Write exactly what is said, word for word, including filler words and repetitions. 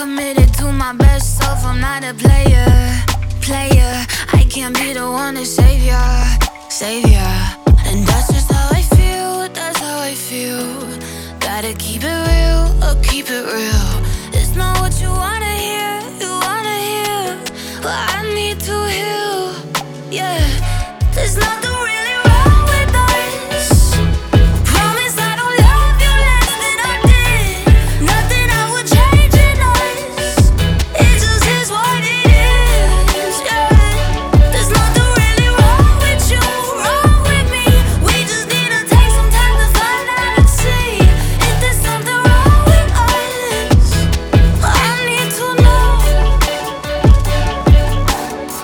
committed to my best self, I'm not a player, player. I can't be the one to save ya, save ya. And that's just how I feel, that's how I feel. Gotta keep it real, or keep it real. It's not what you wanna hear, you wanna hear. Well, I need to heal, yeah. There's nothing